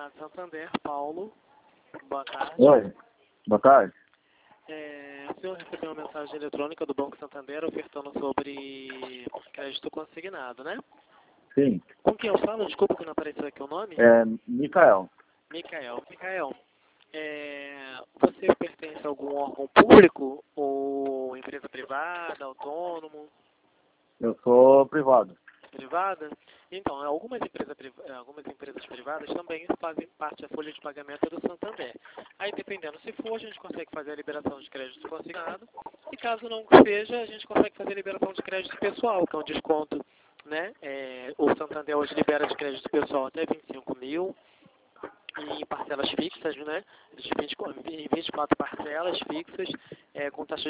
da Santander, Paulo. Boa tarde. Oi, boa tarde. O senhor recebeu uma mensagem eletrônica do Banco Santander ofertando sobre crédito consignado, né? Sim, Com quem eu falo? Desculpa que não apareceu aqui o nome. Micael. Micael, você pertence a algum órgão público ou empresa privada, autônomo? Eu sou privado. Privada? Então, algumas empresas privadas também fazem parte da folha de pagamento do Santander. Aí, dependendo se for, a gente consegue fazer a liberação de crédito consignado. E caso não seja, a gente consegue fazer a liberação de crédito pessoal, que é um desconto, né? O Santander hoje libera de crédito pessoal até 25 mil. Em parcelas fixas, né? Em 24 parcelas fixas, com taxa